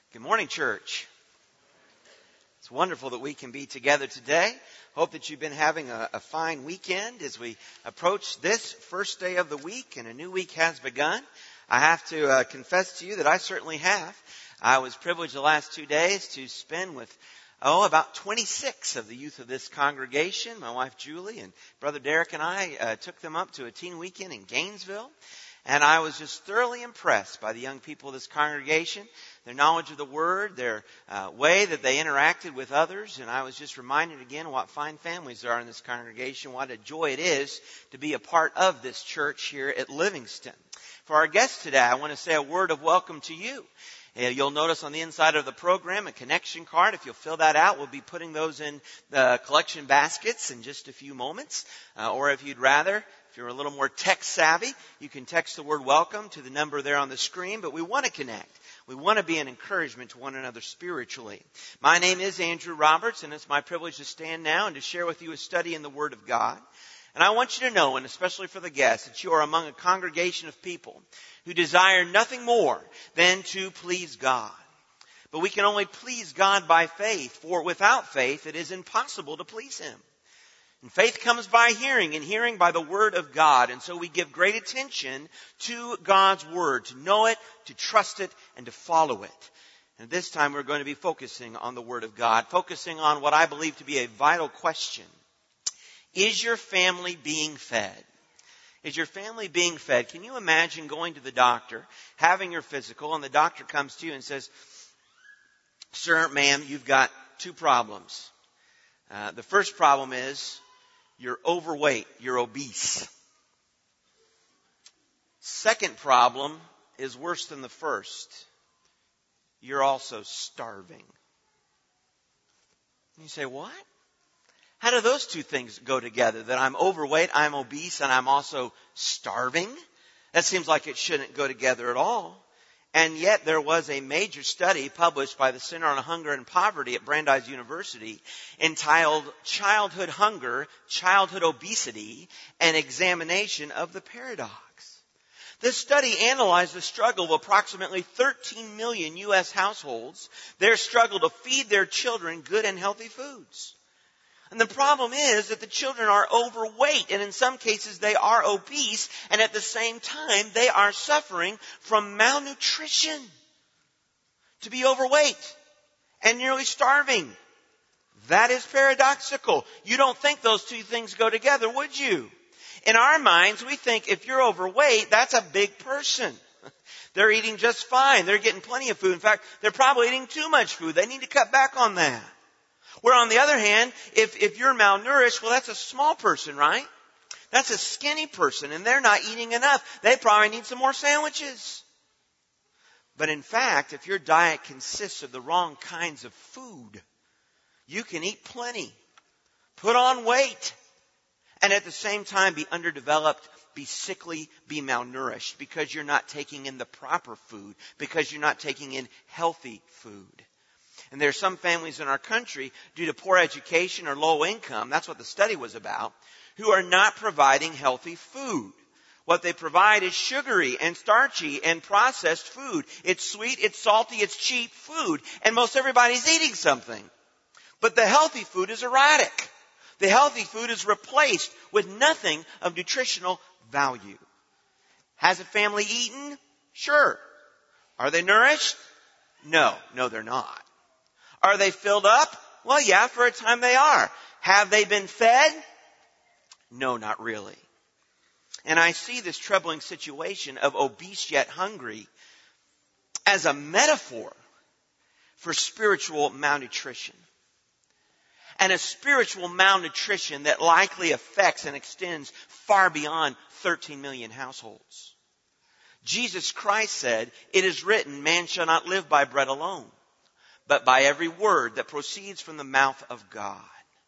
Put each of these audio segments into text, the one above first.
Good morning, church. It's wonderful that we can be together today. Hope that you've been having a fine weekend as we approach this first day of the week and a new week has begun. I have to confess to you that I certainly have. I was privileged the last 2 days to spend with about 26 of the youth of this congregation. My wife Julie and brother Derek and I took them up to a teen weekend in Gainesville. And I was just thoroughly impressed by the young people of this congregation, their knowledge of the Word, their way that they interacted with others. And I was just reminded again what fine families there are in this congregation, what a joy it is to be a part of this church here at Livingston. For our guests today, I want to say a word of welcome to you. You'll notice on the inside of the program a connection card. If you'll fill that out, we'll be putting those in the collection baskets in just a few moments. Or if you'd rather, if you're a little more tech savvy, you can text the word welcome to the number there on the screen. But we want to connect. We want to be an encouragement to one another spiritually. My name is Andrew Roberts, and it's my privilege to stand now and to share with you a study in the Word of God. And I want you to know, and especially for the guests, that you are among a congregation of people who desire nothing more than to please God. But we can only please God by faith, for without faith it is impossible to please Him. And faith comes by hearing, and hearing by the Word of God. And so we give great attention to God's Word, to know it, to trust it, and to follow it. And this time we're going to be focusing on the Word of God, focusing on what I believe to be a vital question. Is your family being fed? Is your family being fed? Can you imagine going to the doctor, having your physical, and the doctor comes to you and says, "Sir, ma'am, you've got two problems. The first problem is you're overweight, you're obese. Second problem is worse than the first. You're also starving." And you say, what? How do those two things go together? That I'm overweight, I'm obese, and I'm also starving? That seems like it shouldn't go together at all. And yet there was a major study published by the Center on Hunger and Poverty at Brandeis University entitled Childhood Hunger, Childhood Obesity, an Examination of the Paradox. This study analyzed the struggle of approximately 13 million U.S. households, their struggle to feed their children good and healthy foods. And the problem is that the children are overweight, and in some cases they are obese, and at the same time they are suffering from malnutrition. To be overweight and nearly starving, that is paradoxical. You don't think those two things go together, would you? In our minds, we think if you're overweight, that's a big person. They're eating just fine. They're getting plenty of food. In fact, they're probably eating too much food. They need to cut back on that. Where on the other hand, if you're malnourished, well, that's a small person, right? That's a skinny person, and they're not eating enough. They probably need some more sandwiches. But in fact, if your diet consists of the wrong kinds of food, you can eat plenty, put on weight, and at the same time be underdeveloped, be sickly, be malnourished, because you're not taking in the proper food, because you're not taking in healthy food. And there are some families in our country, due to poor education or low income, that's what the study was about, who are not providing healthy food. What they provide is sugary and starchy and processed food. It's sweet, it's salty, it's cheap food. And most everybody's eating something. But the healthy food is erratic. The healthy food is replaced with nothing of nutritional value. Has a family eaten? Sure. Are they nourished? No, they're not. Are they filled up? Well, yeah, for a time they are. Have they been fed? No, not really. And I see this troubling situation of obese yet hungry as a metaphor for spiritual malnutrition. And a spiritual malnutrition that likely affects and extends far beyond 13 million households. Jesus Christ said, "It is written, man shall not live by bread alone, but by every word that proceeds from the mouth of God."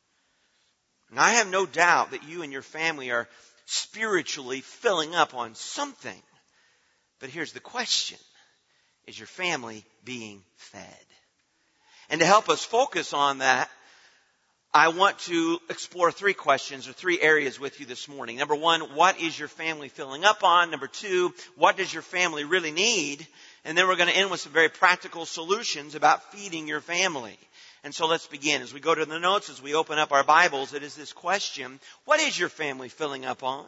And I have no doubt that you and your family are spiritually filling up on something. But here's the question. Is your family being fed? And to help us focus on that, I want to explore three questions or three areas with you this morning. Number one, what is your family filling up on? Number two, what does your family really need? And then we're going to end with some very practical solutions about feeding your family. And so let's begin. As we go to the notes, as we open up our Bibles, it is this question: what is your family filling up on?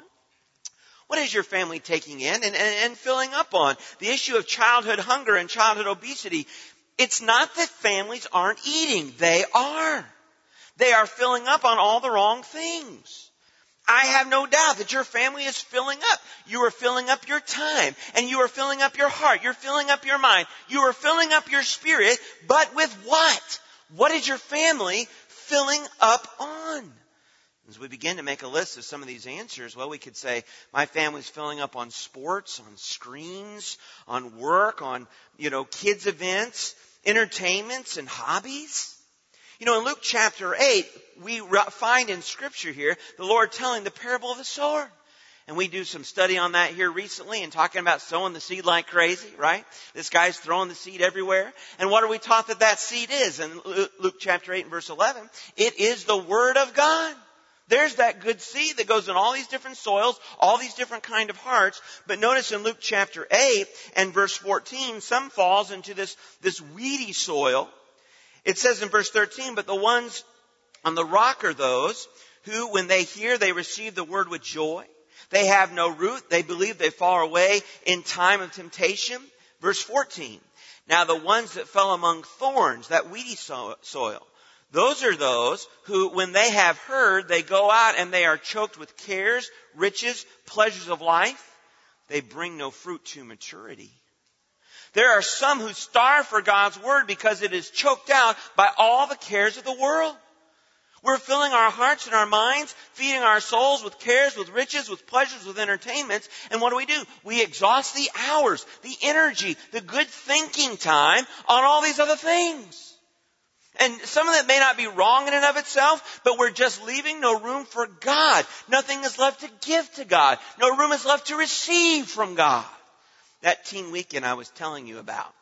What is your family taking in and filling up on? The issue of childhood hunger and childhood obesity, it's not that families aren't eating. They are. They are filling up on all the wrong things. I have no doubt that your family is filling up. You are filling up your time, and you are filling up your heart. You're filling up your mind. You are filling up your spirit, but with what? What is your family filling up on? As we begin to make a list of some of these answers, well, we could say, my family's filling up on sports, on screens, on work, on, kids events, entertainments, and hobbies. In Luke chapter 8, we find in Scripture here the Lord telling the parable of the sower. And we do some study on that here recently and talking about sowing the seed like crazy, right? This guy's throwing the seed everywhere. And what are we taught that seed is? In Luke chapter 8 and verse 11, it is the Word of God. There's that good seed that goes in all these different soils, all these different kind of hearts. But notice in Luke chapter 8 and verse 14, some falls into this weedy soil. It says in verse 13, but the ones on the rock are those who, when they hear, they receive the word with joy. They have no root. They believe they fall away in time of temptation. Verse 14, now the ones that fell among thorns, that weedy soil, those are those who, when they have heard, they go out and they are choked with cares, riches, pleasures of life. They bring no fruit to maturity. There are some who starve for God's Word because it is choked out by all the cares of the world. We're filling our hearts and our minds, feeding our souls with cares, with riches, with pleasures, with entertainments. And what do? We exhaust the hours, the energy, the good thinking time on all these other things. And some of that may not be wrong in and of itself, but we're just leaving no room for God. Nothing is left to give to God. No room is left to receive from God. That teen weekend I was telling you about,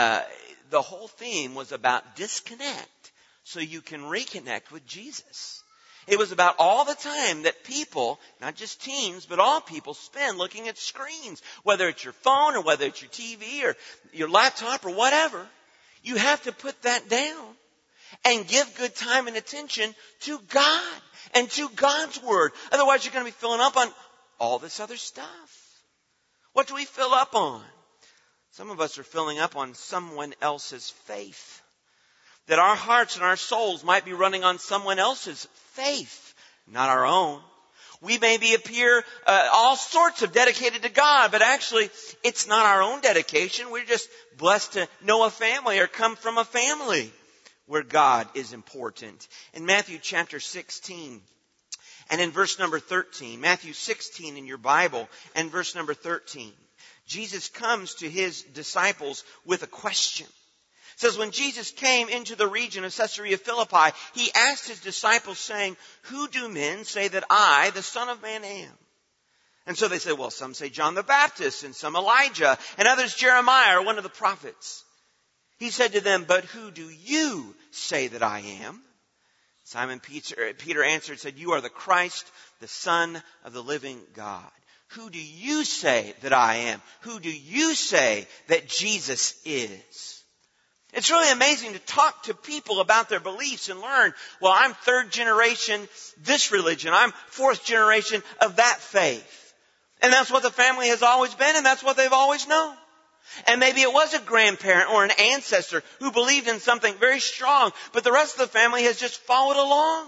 the whole theme was about disconnect so you can reconnect with Jesus. It was about all the time that people, not just teens, but all people spend looking at screens, whether it's your phone or whether it's your TV or your laptop or whatever. You have to put that down and give good time and attention to God and to God's Word. Otherwise, you're going to be filling up on all this other stuff. What do we fill up on? Some of us are filling up on someone else's faith. That our hearts and our souls might be running on someone else's faith, not our own. We may appear all sorts of dedicated to God, but actually it's not our own dedication. We're just blessed to know a family or come from a family where God is important. In Matthew chapter 16, and in verse number 13, Matthew 16 in your Bible, and verse number 13, Jesus comes to his disciples with a question. It says, when Jesus came into the region of Caesarea Philippi, he asked his disciples, saying, who do men say that I, the Son of Man, am? And so they said, well, some say John the Baptist, and some Elijah, and others Jeremiah, or one of the prophets. He said to them, but who do you say that I am? Simon Peter answered, said, you are the Christ, the Son of the living God. Who do you say that I am? Who do you say that Jesus is? It's really amazing to talk to people about their beliefs and learn, well, I'm third generation this religion. I'm fourth generation of that faith. And that's what the family has always been, and that's what they've always known. And maybe it was a grandparent or an ancestor who believed in something very strong, but the rest of the family has just followed along.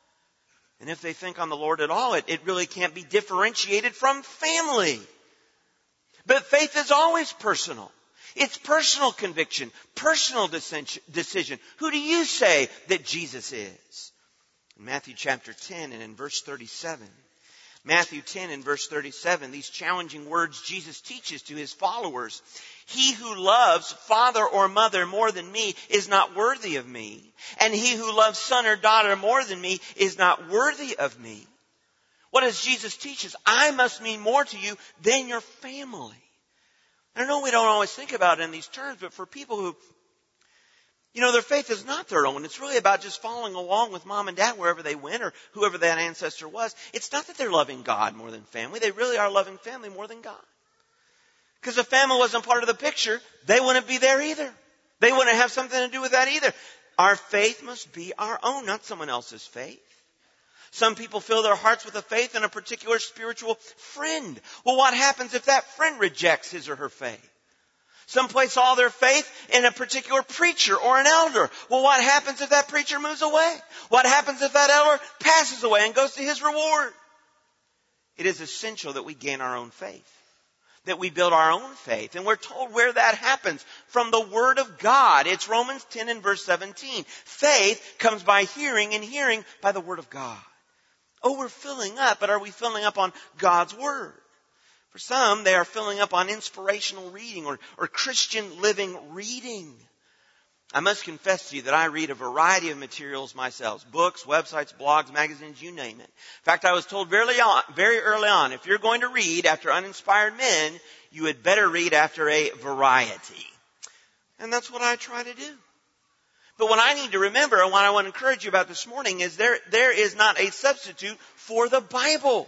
And if they think on the Lord at all, it really can't be differentiated from family. But faith is always personal. It's personal conviction, personal decision. Who do you say that Jesus is? In Matthew chapter 10 and in verse 37. Matthew 10 and verse 37, these challenging words Jesus teaches to his followers. He who loves father or mother more than me is not worthy of me. And he who loves son or daughter more than me is not worthy of me. What does Jesus teach us? I must mean more to you than your family. I know we don't always think about it in these terms, but for people who You know, their faith is not their own. It's really about just following along with mom and dad wherever they went or whoever that ancestor was. It's not that they're loving God more than family. They really are loving family more than God. Because if family wasn't part of the picture, they wouldn't be there either. They wouldn't have something to do with that either. Our faith must be our own, not someone else's faith. Some people fill their hearts with a faith in a particular spiritual friend. Well, what happens if that friend rejects his or her faith? Some place all their faith in a particular preacher or an elder. Well, what happens if that preacher moves away? What happens if that elder passes away and goes to his reward? It is essential that we gain our own faith, that we build our own faith. And we're told where that happens, from the Word of God. It's Romans 10 and verse 17. Faith comes by hearing, and hearing by the Word of God. Oh, we're filling up, but are we filling up on God's Word? For some, they are filling up on inspirational reading or Christian living reading. I must confess to you that I read a variety of materials myself. Books, websites, blogs, magazines, you name it. In fact, I was told very early on, if you're going to read after uninspired men, you had better read after a variety. And that's what I try to do. But what I need to remember, and what I want to encourage you about this morning, is there is not a substitute for the Bible.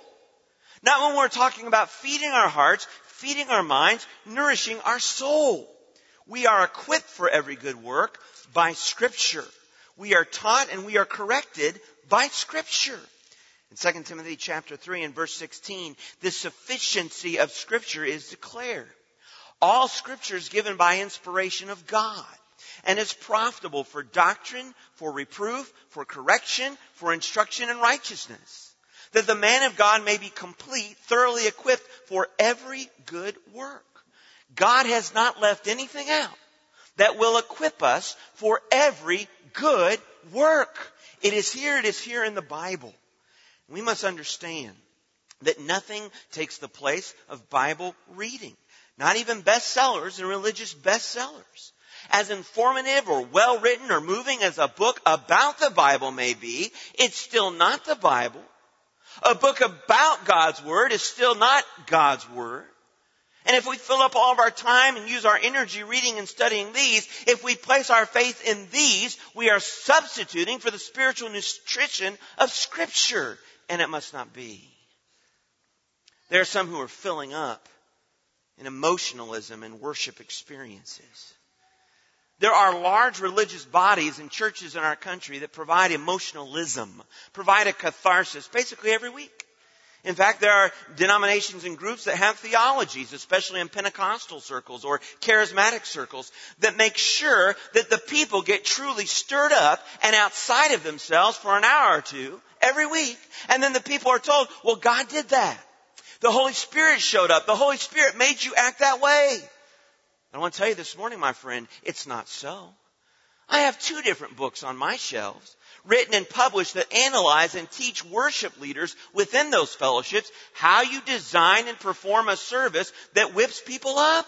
Not when we're talking about feeding our hearts, feeding our minds, nourishing our soul. We are equipped for every good work by Scripture. We are taught and we are corrected by Scripture. In 2 Timothy chapter 3 and verse 16, the sufficiency of Scripture is declared. All Scripture is given by inspiration of God and is profitable for doctrine, for reproof, for correction, for instruction in righteousness, that the man of God may be complete, thoroughly equipped for every good work. God has not left anything out that will equip us for every good work. It is here in the Bible. We must understand that nothing takes the place of Bible reading. Not even bestsellers and religious bestsellers. As informative or well-written or moving as a book about the Bible may be, it's still not the Bible. A book about God's Word is still not God's Word. And if we fill up all of our time and use our energy reading and studying these, if we place our faith in these, we are substituting for the spiritual nutrition of Scripture. And it must not be. There are some who are filling up in emotionalism and worship experiences. There are large religious bodies and churches in our country that provide emotionalism, provide a catharsis basically every week. In fact, there are denominations and groups that have theologies, especially in Pentecostal circles or charismatic circles, that make sure that the people get truly stirred up and outside of themselves for an hour or two every week. And then the people are told, well, God did that. The Holy Spirit showed up. The Holy Spirit made you act that way. I want to tell you this morning, my friend, it's not so. I have 2 different books on my shelves, written and published, that analyze and teach worship leaders within those fellowships how you design and perform a service that whips people up.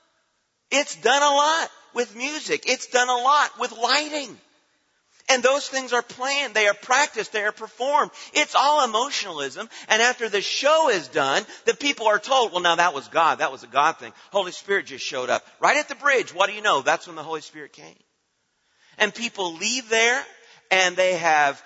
It's done a lot with music. It's done a lot with lighting. And those things are planned. They are practiced. They are performed. It's all emotionalism. And after the show is done, the people are told, well, now that was God. That was a God thing. Holy Spirit just showed up. Right at the bridge, what do you know? That's when the Holy Spirit came. And people leave there and they have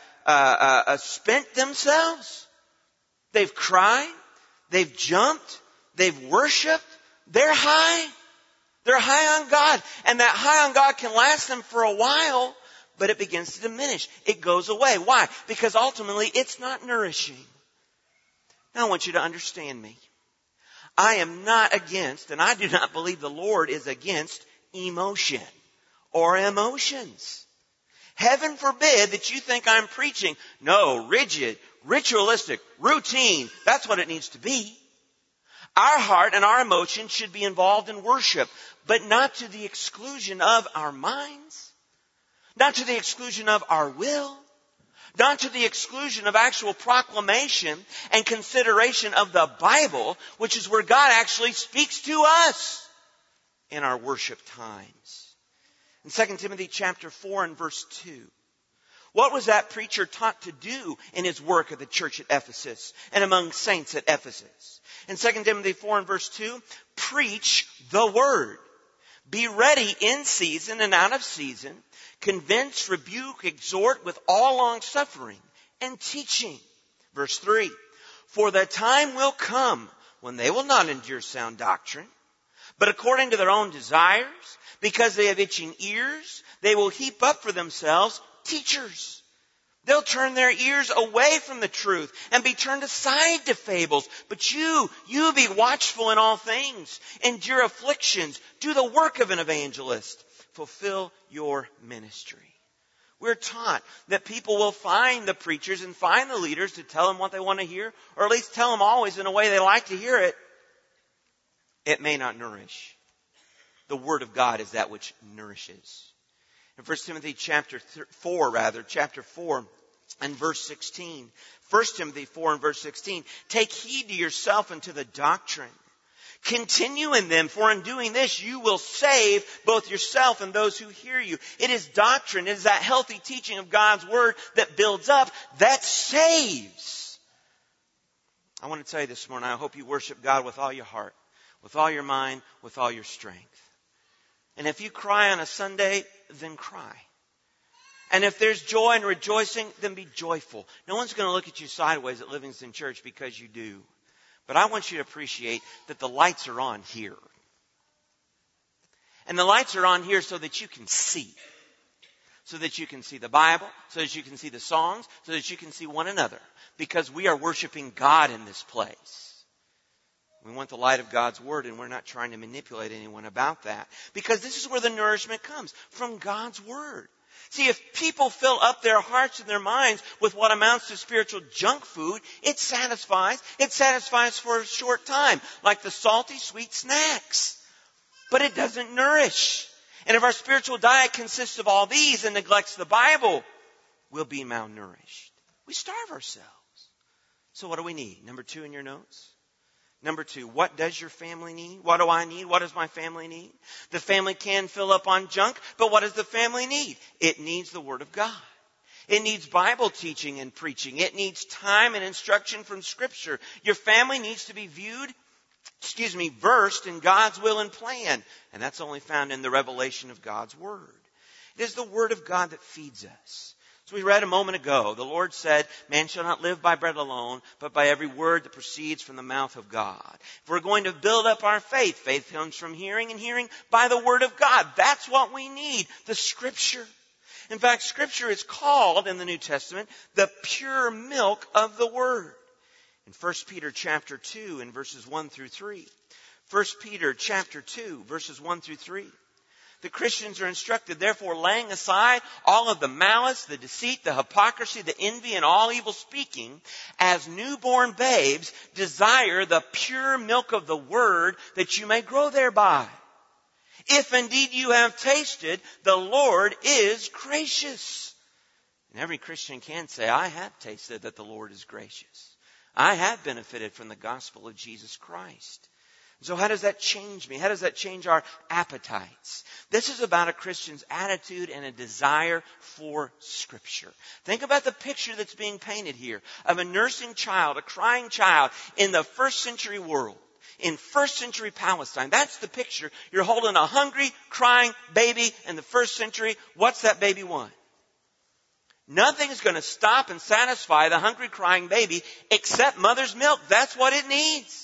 spent themselves. They've cried. They've jumped. They've worshiped. They're high. They're high on God. And that high on God can last them for a while, but it begins to diminish. It goes away. Why? Because ultimately it's not nourishing. Now I want you to understand me. I am not against, and I do not believe the Lord is against emotion or emotions. Heaven forbid that you think I'm preaching, no, rigid, ritualistic, routine. That's what it needs to be. Our heart and our emotions should be involved in worship, but not to the exclusion of our minds. Not to the exclusion of our will. Not to the exclusion of actual proclamation and consideration of the Bible, which is where God actually speaks to us in our worship times. In 2 Timothy chapter 4 and verse 2, what was that preacher taught to do in his work at the church at Ephesus and among saints at Ephesus? In 2 Timothy 4 and verse 2, preach the word. Be ready in season and out of season. Convince, rebuke, exhort with all long suffering and teaching. Verse 3. For the time will come when they will not endure sound doctrine, but according to their own desires, because they have itching ears, they will heap up for themselves teachers. They'll turn their ears away from the truth and be turned aside to fables. But you be watchful in all things. Endure afflictions. Do the work of an evangelist. Fulfill your ministry. We're taught that people will find the preachers and find the leaders to tell them what they want to hear, or at least tell them always in a way they like to hear it. It may not nourish. The Word of God is that which nourishes. In 1 Timothy chapter 4 and verse 16. 1 Timothy 4 and verse 16. Take heed to yourself and to the doctrine. Continue in them, for in doing this you will save both yourself and those who hear you. It is doctrine, it is that healthy teaching of God's Word that builds up, that saves. I want to tell you this morning, I hope you worship God with all your heart, with all your mind, with all your strength. And if you cry on a Sunday, then cry. And if there's joy and rejoicing, then be joyful. No one's going to look at you sideways at Livingston Church because you do. But I want you to appreciate that the lights are on here. And the lights are on here so that you can see. So that you can see the Bible, so that you can see the songs, so that you can see one another. Because we are worshiping God in this place. We want the light of God's Word, and we're not trying to manipulate anyone about that. Because this is where the nourishment comes, from God's Word. See, if people fill up their hearts and their minds with what amounts to spiritual junk food, it satisfies. It satisfies for a short time, like the salty, sweet snacks. But it doesn't nourish. And if our spiritual diet consists of all these and neglects the Bible, we'll be malnourished. We starve ourselves. So what do we need? Number 2 in your notes. Number 2, what does your family need? What do I need? What does my family need? The family can fill up on junk, but what does the family need? It needs the Word of God. It needs Bible teaching and preaching. It needs time and instruction from Scripture. Your family needs to be versed in God's will and plan. And that's only found in the revelation of God's Word. It is the Word of God that feeds us. So we read a moment ago, the Lord said, man shall not live by bread alone, but by every word that proceeds from the mouth of God. If we're going to build up our faith, faith comes from hearing and hearing by the Word of God. That's what we need, the Scripture. In fact, Scripture is called in the New Testament the pure milk of the Word. In 1 Peter chapter 2 and verses 1 through 3. 1 Peter chapter 2 verses 1 through 3. The Christians are instructed, therefore, laying aside all of the malice, the deceit, the hypocrisy, the envy, and all evil speaking, as newborn babes, desire the pure milk of the Word, that you may grow thereby. If indeed you have tasted, the Lord is gracious. And every Christian can say, I have tasted that the Lord is gracious. I have benefited from the gospel of Jesus Christ. So how does that change me? How does that change our appetites? This is about a Christian's attitude and a desire for Scripture. Think about the picture that's being painted here of a nursing child, a crying child in the first century world, in first century Palestine. That's the picture. You're holding a hungry, crying baby in the first century. What's that baby want? Nothing's going to stop and satisfy the hungry, crying baby except mother's milk. That's what it needs.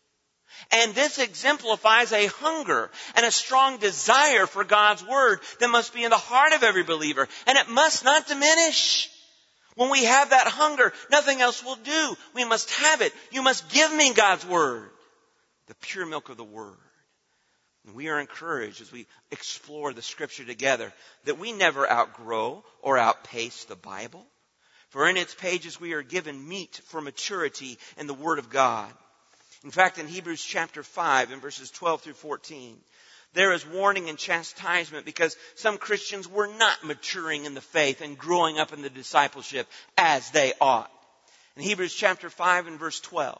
And this exemplifies a hunger and a strong desire for God's Word that must be in the heart of every believer. And it must not diminish. When we have that hunger, nothing else will do. We must have it. You must give me God's Word. The pure milk of the Word. And we are encouraged as we explore the Scripture together that we never outgrow or outpace the Bible. For in its pages we are given meat for maturity in the Word of God. In fact, in Hebrews chapter 5 and verses 12 through 14, there is warning and chastisement because some Christians were not maturing in the faith and growing up in the discipleship as they ought. In Hebrews chapter 5 and verse 12,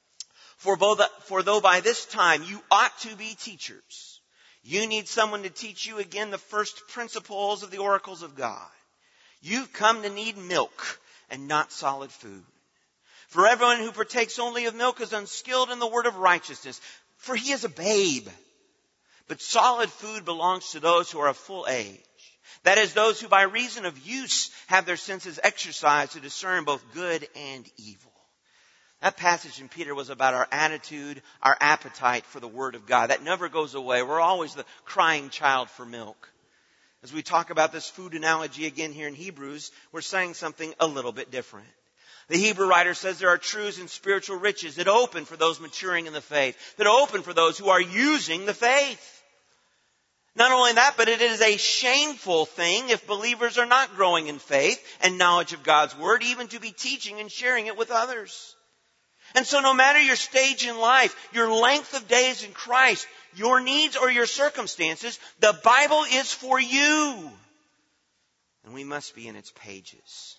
For though by this time you ought to be teachers, you need someone to teach you again the first principles of the oracles of God. You've come to need milk and not solid food. For everyone who partakes only of milk is unskilled in the word of righteousness, for he is a babe. But solid food belongs to those who are of full age. That is, those who by reason of use have their senses exercised to discern both good and evil. That passage in Peter was about our attitude, our appetite for the Word of God. That never goes away. We're always the crying child for milk. As we talk about this food analogy again here in Hebrews, we're saying something a little bit different. The Hebrew writer says there are truths and spiritual riches that open for those maturing in the faith, that open for those who are using the faith. Not only that, but it is a shameful thing if believers are not growing in faith and knowledge of God's Word, even to be teaching and sharing it with others. And so no matter your stage in life, your length of days in Christ, your needs or your circumstances, the Bible is for you. And we must be in its pages.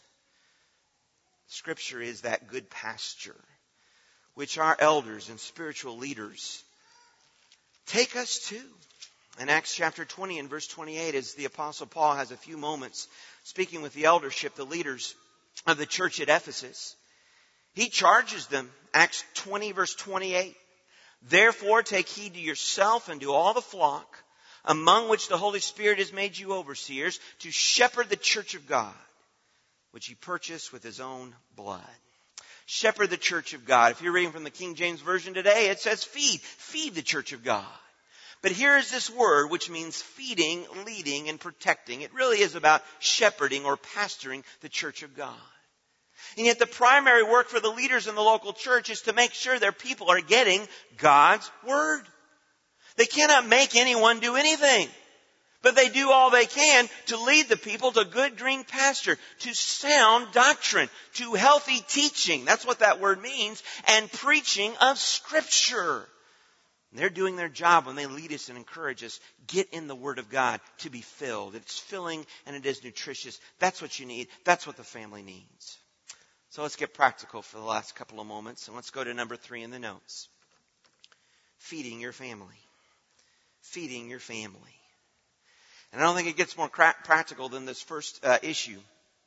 Scripture is that good pasture, which our elders and spiritual leaders take us to. In Acts chapter 20 and verse 28, as the Apostle Paul has a few moments speaking with the eldership, the leaders of the church at Ephesus, he charges them, Acts 20 verse 28, "Therefore take heed to yourself and to all the flock, among which the Holy Spirit has made you overseers, to shepherd the church of God, which he purchased with his own blood." Shepherd the church of God. If you're reading from the King James Version today, it says feed. Feed the church of God. But here is this word which means feeding, leading, and protecting. It really is about shepherding or pastoring the church of God. And yet the primary work for the leaders in the local church is to make sure their people are getting God's Word. They cannot make anyone do anything. But they do all they can to lead the people to good green pasture, to sound doctrine, to healthy teaching. That's what that word means. And preaching of Scripture. They're doing their job when they lead us and encourage us. Get in the Word of God to be filled. It's filling and it is nutritious. That's what you need. That's what the family needs. So let's get practical for the last couple of moments. And let's go to number 3 in the notes. Feeding your family. Feeding your family. And I don't think it gets more practical than this first issue.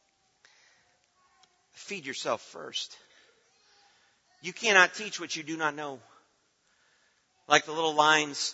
Feed yourself first. You cannot teach what you do not know. Like the little lines,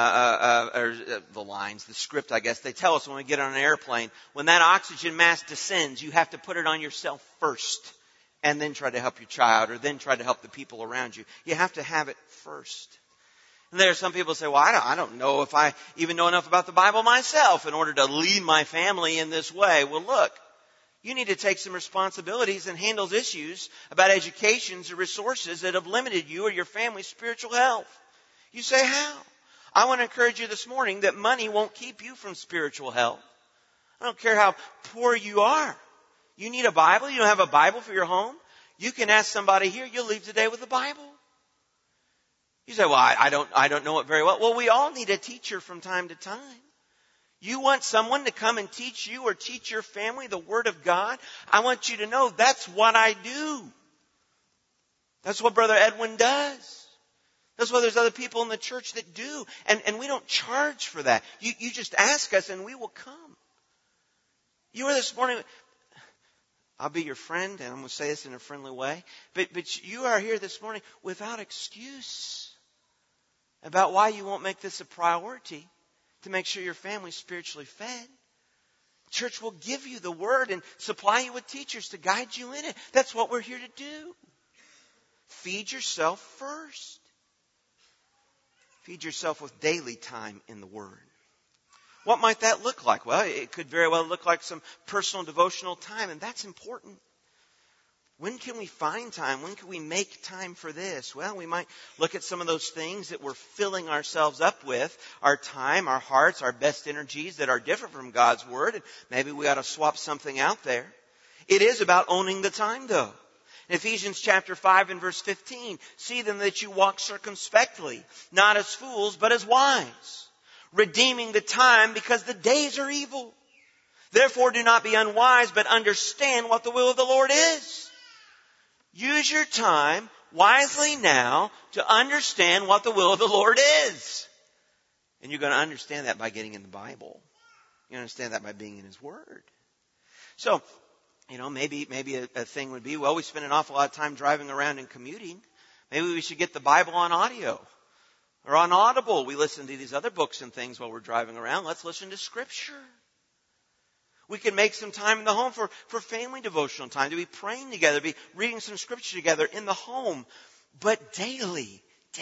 the script, I guess, they tell us when we get on an airplane, when that oxygen mask descends, you have to put it on yourself first and then try to help your child or then try to help the people around you. You have to have it first. And there are some people who say, well, I don't know if I even know enough about the Bible myself in order to lead my family in this way. Well, look, you need to take some responsibilities and handle issues about educations or resources that have limited you or your family's spiritual health. You say, how? I want to encourage you this morning that money won't keep you from spiritual health. I don't care how poor you are. You need a Bible? You don't have a Bible for your home? You can ask somebody here, you'll leave today with a Bible. You say, well, I don't know it very well. Well, we all need a teacher from time to time. You want someone to come and teach you or teach your family the Word of God? I want you to know that's what I do. That's what Brother Edwin does. That's why there's other people in the church that do. And we don't charge for that. You just ask us and we will come. You are this morning, I'll be your friend, and I'm going to say this in a friendly way, but you are here this morning without excuse about why you won't make this a priority to make sure your family's spiritually fed. Church will give you the Word and supply you with teachers to guide you in it. That's what we're here to do. Feed yourself first. Feed yourself with daily time in the Word. What might that look like? Well, it could very well look like some personal devotional time, and that's important. When can we find time? When can we make time for this? Well, we might look at some of those things that we're filling ourselves up with, our time, our hearts, our best energies that are different from God's Word, and maybe we ought to swap something out there. It is about owning the time, though. In Ephesians chapter 5 and verse 15, see then that you walk circumspectly, not as fools, but as wise, redeeming the time because the days are evil. Therefore do not be unwise, but understand what the will of the Lord is. Use your time wisely now to understand what the will of the Lord is. And you're going to understand that by getting in the Bible. You understand that by being in His Word. So, maybe a thing would be, well, we spend an awful lot of time driving around and commuting. Maybe we should get the Bible on audio. Or on Audible, we listen to these other books and things while we're driving around. Let's listen to Scripture. We can make some time in the home for family devotional time, to be praying together, be reading some Scripture together in the home. But daily.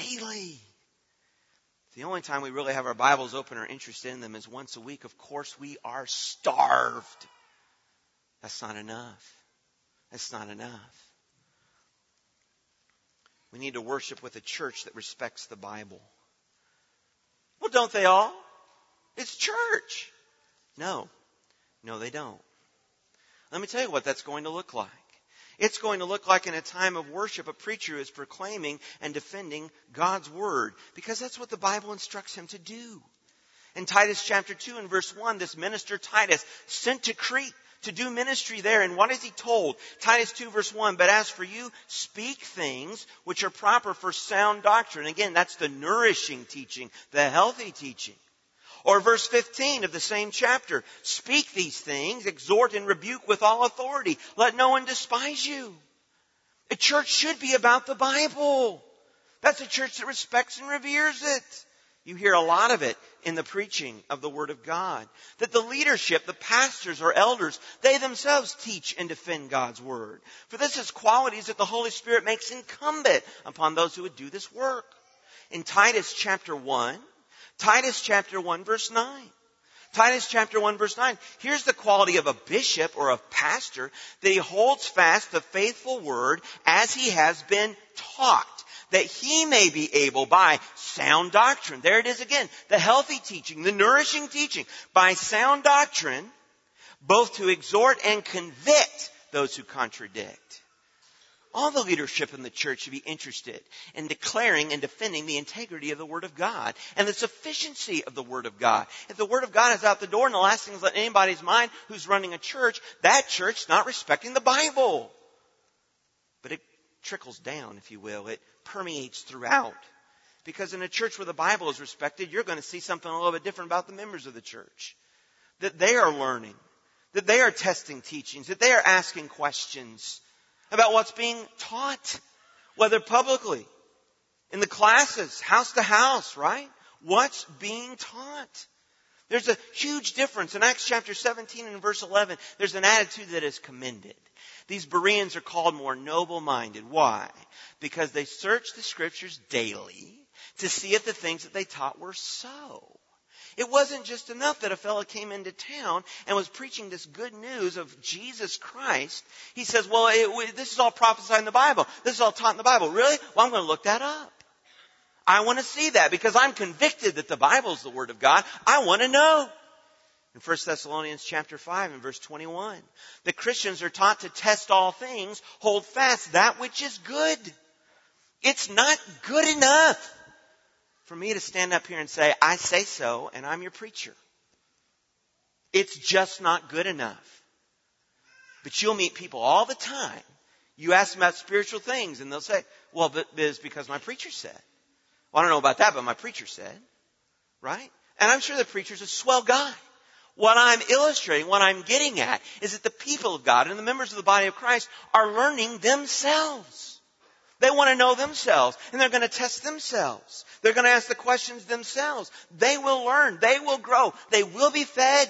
The only time we really have our Bibles open or interested in them is once a week. Of course, we are starved. That's not enough. That's not enough. We need to worship with a church that respects the Bible. Well, don't they all? It's church. No, they don't. Let me tell you what that's going to look like. It's going to look like in a time of worship, a preacher is proclaiming and defending God's Word, because that's what the Bible instructs him to do. In Titus chapter 2 and verse 1, this minister Titus sent to Crete to do ministry there. And what is he told? Titus 2 verse 1, but as for you, speak things which are proper for sound doctrine. Again, that's the nourishing teaching, the healthy teaching. Or verse 15 of the same chapter, speak these things, exhort and rebuke with all authority. Let no one despise you. A church should be about the Bible. That's a church that respects and reveres it. You hear a lot of it in the preaching of the Word of God. That the leadership, the pastors or elders, they themselves teach and defend God's Word. For this is qualities that the Holy Spirit makes incumbent upon those who would do this work. In Titus chapter 1 verse 9. Titus chapter 1 verse 9. Here's the quality of a bishop or a pastor, that he holds fast the faithful word as he has been taught, that he may be able by sound doctrine. There it is again. The healthy teaching, the nourishing teaching. By sound doctrine, both to exhort and convict those who contradict. All the leadership in the church should be interested in declaring and defending the integrity of the Word of God and the sufficiency of the Word of God. If the Word of God is out the door and the last thing is in anybody's mind who's running a church, that church's not respecting the Bible. But it trickles down, if you will. It permeates throughout. Because in a church where the Bible is respected, you're going to see something a little bit different about the members of the church. That they are learning. That they are testing teachings. That they are asking questions about what's being taught, whether publicly, in the classes, house to house, right? What's being taught. There's a huge difference. In Acts chapter 17 and verse 11, there's an attitude that is commended. These Bereans are called more noble-minded. Why? Because they searched the Scriptures daily to see if the things that they taught were so. It wasn't just enough that a fellow came into town and was preaching this good news of Jesus Christ. He says, well, this is all prophesied in the Bible. This is all taught in the Bible. Really? Well, I'm going to look that up. I want to see that because I'm convicted that the Bible is the Word of God. I want to know. In 1 Thessalonians chapter 5 and verse 21, the Christians are taught to test all things, hold fast that which is good. It's not good enough for me to stand up here and say, I say so, and I'm your preacher. It's just not good enough. But you'll meet people all the time. You ask them about spiritual things, and they'll say, well, it's because my preacher said. Well, I don't know about that, but my preacher said. Right? And I'm sure the preacher's a swell guy. What I'm illustrating, what I'm getting at, is that the people of God and the members of the body of Christ are learning themselves. They want to know themselves, and they're going to test themselves. They're going to ask the questions themselves. They will learn. They will grow. They will be fed.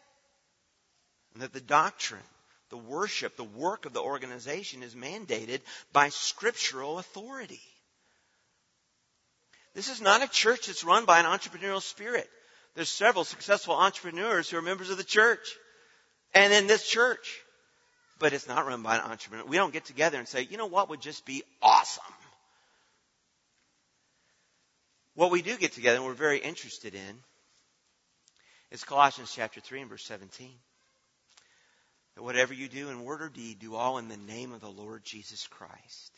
And that the doctrine, the worship, the work of the organization is mandated by scriptural authority. This is not a church that's run by an entrepreneurial spirit. There's several successful entrepreneurs who are members of the church and in this church. But it's not run by an entrepreneur. We don't get together and say, you know what would just be awesome? What we do get together and we're very interested in is Colossians chapter 3 and verse 17. That whatever you do in word or deed, do all in the name of the Lord Jesus Christ.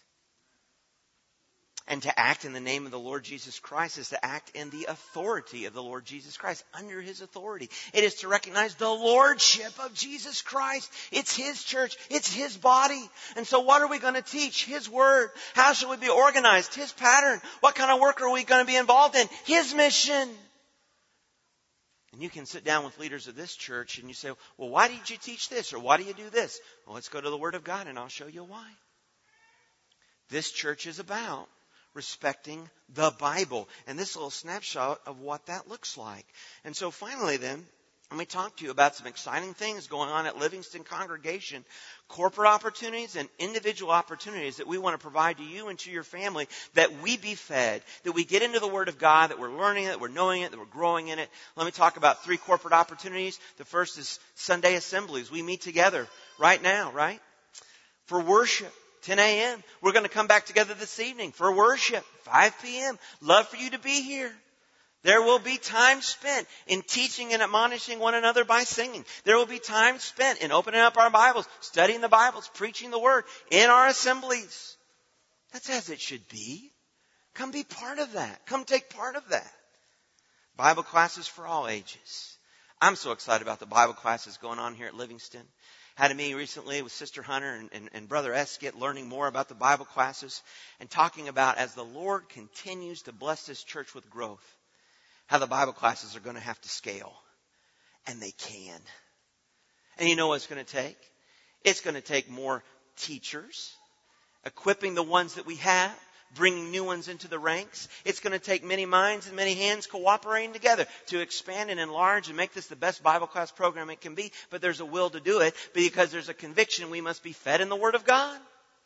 And to act in the name of the Lord Jesus Christ is to act in the authority of the Lord Jesus Christ, under His authority. It is to recognize the lordship of Jesus Christ. It's His church. It's His body. And so what are we going to teach? His word. How should we be organized? His pattern. What kind of work are we going to be involved in? His mission. And you can sit down with leaders of this church and you say, well, why did you teach this? Or why do you do this? Well, let's go to the Word of God and I'll show you why. This church is about respecting the Bible. And this little snapshot of what that looks like. And so finally then, let me talk to you about some exciting things going on at Livingston Congregation, corporate opportunities and individual opportunities that we want to provide to you and to your family, that we be fed, that we get into the Word of God, that we're learning it, that we're knowing it, that we're growing in it. Let me talk about 3 corporate opportunities. The first is Sunday assemblies. We meet together right now, right? For worship, 10 a.m. We're going to come back together this evening for worship, 5 p.m. Love for you to be here. There will be time spent in teaching and admonishing one another by singing. There will be time spent in opening up our Bibles, studying the Bibles, preaching the Word in our assemblies. That's as it should be. Come be part of that. Come take part of that. Bible classes for all ages. I'm so excited about the Bible classes going on here at Livingston. Had a meeting recently with Sister Hunter and Brother Eskett, learning more about the Bible classes and talking about, as the Lord continues to bless this church with growth, how the Bible classes are going to have to scale. And they can. And you know what it's going to take? It's going to take more teachers, equipping the ones that we have, bringing new ones into the ranks. It's going to take many minds and many hands cooperating together to expand and enlarge and make this the best Bible class program it can be. But there's a will to do it because there's a conviction we must be fed in the Word of God.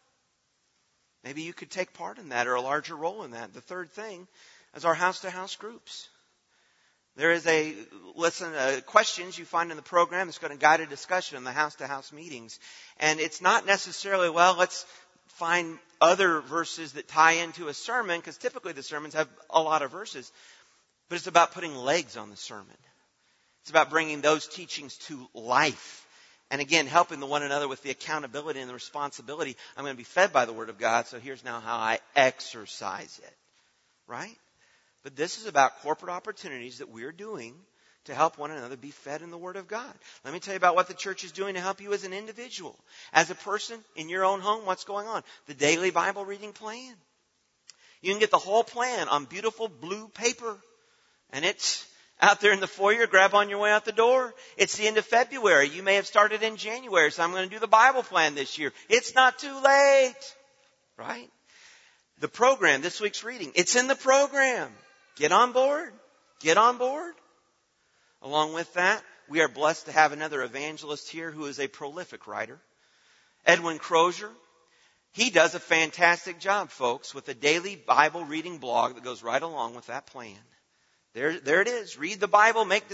Maybe you could take part in that or a larger role in that. The third thing is our house-to-house groups. There is a questions you find in the program. It's going to guide a discussion in the house-to-house meetings. And it's not necessarily, well, let's find other verses that tie into a sermon, because typically the sermons have a lot of verses. But it's about putting legs on the sermon. It's about bringing those teachings to life. And again, helping the one another with the accountability and the responsibility. I'm going to be fed by the Word of God, so here's now how I exercise it. Right? But this is about corporate opportunities that we're doing to help one another be fed in the Word of God. Let me tell you about what the church is doing to help you as an individual. As a person in your own home, what's going on? The daily Bible reading plan. You can get the whole plan on beautiful blue paper. And it's out there in the foyer. Grab on your way out the door. It's the end of February. You may have started in January, so I'm going to do the Bible plan this year. It's not too late. Right? The program, this week's reading, it's in the program. Get on board. Get on board. Along with that, we are blessed to have another evangelist here who is a prolific writer. Edwin Crozier. He does a fantastic job, folks, with a daily Bible reading blog that goes right along with that plan. There it is. Read the Bible, make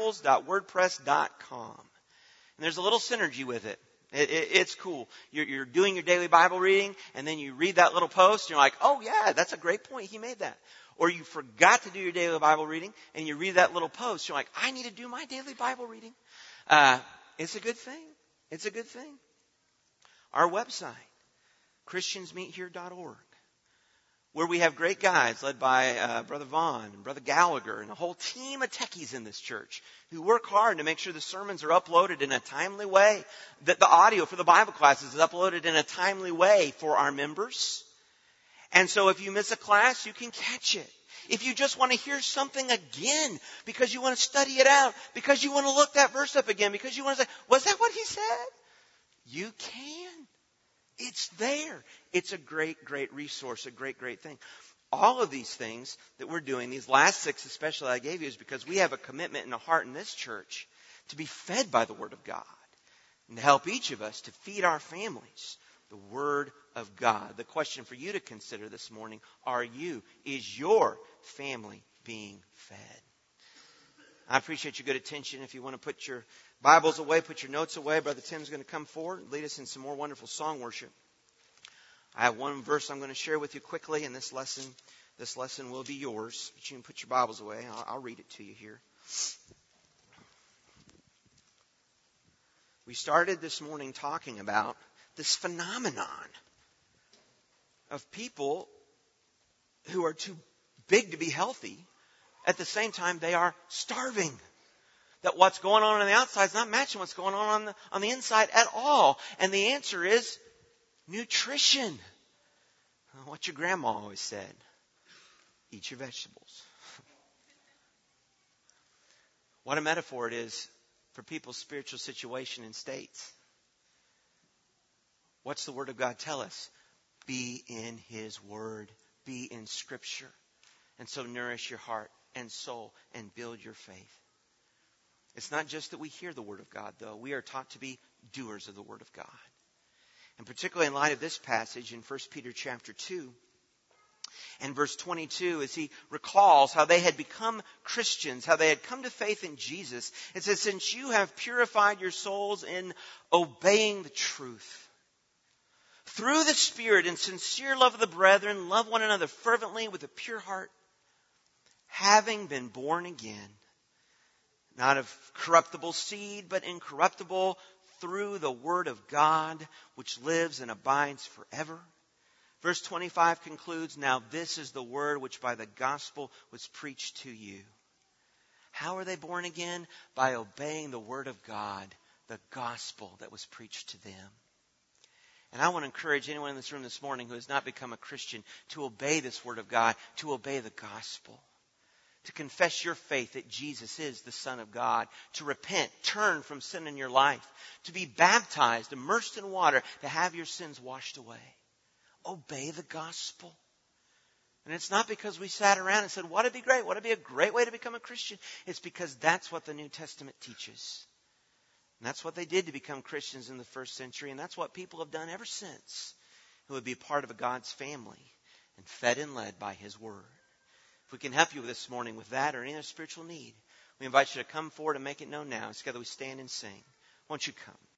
disciples.wordpress.com. And there's a little synergy with it. It's cool. You're doing your daily Bible reading, and then you read that little post, and you're like, oh yeah, that's a great point. He made that. Or you forgot to do your daily Bible reading, and you read that little post. You're like, I need to do my daily Bible reading. It's a good thing. It's a good thing. Our website, ChristiansMeetHere.org, where we have great guys led by Brother Vaughn and Brother Gallagher and a whole team of techies in this church who work hard to make sure the sermons are uploaded in a timely way, that the audio for the Bible classes is uploaded in a timely way for our members. And so if you miss a class, you can catch it. If you just want to hear something again because you want to study it out, because you want to look that verse up again, because you want to say, was that what he said? You can. It's there. It's a great, great resource, a great, great thing. All of these things that we're doing, these last 6 especially I gave you, is because we have a commitment and a heart in this church to be fed by the Word of God and to help each of us to feed our families the Word of God. The question for you to consider this morning, is your family being fed? I appreciate your good attention. If you want to put your Bibles away, put your notes away, Brother Tim's going to come forward and lead us in some more wonderful song worship. I have one verse I'm going to share with you quickly, and this lesson will be yours. But you can put your Bibles away. I'll read it to you here. We started this morning talking about this phenomenon of people who are too big to be healthy. At the same time, they are starving. That what's going on the outside is not matching what's going on the inside at all. And the answer is nutrition. What your grandma always said. Eat your vegetables. What a metaphor it is for people's spiritual situation and states. What's the Word of God tell us? Be in His Word be in Scripture. And so nourish your heart and soul and build your faith. It's not just that we hear the Word of God, though. We are taught to be doers of the Word of God. And particularly in light of this passage in 1 Peter chapter 2 and verse 22, as he recalls how they had become Christians, how they had come to faith in Jesus, it says, since you have purified your souls in obeying the truth, through the Spirit in sincere love of the brethren, love one another fervently with a pure heart, having been born again, not of corruptible seed, but incorruptible, through the Word of God, which lives and abides forever. Verse 25 concludes, now this is the word which by the gospel was preached to you. How are they born again? By obeying the Word of God, the gospel that was preached to them. And I want to encourage anyone in this room this morning who has not become a Christian to obey this Word of God, to obey the gospel. To confess your faith that Jesus is the Son of God. To repent, turn from sin in your life. To be baptized, immersed in water, to have your sins washed away. Obey the gospel. And it's not because we sat around and said, what would be great? What would be a great way to become a Christian? It's because that's what the New Testament teaches. And that's what they did to become Christians in the first century. And that's what people have done ever since, who would be part of a God's family and fed and led by His Word. If we can help you this morning with that or any other spiritual need, we invite you to come forward and make it known now. Together we stand and sing. Won't you come?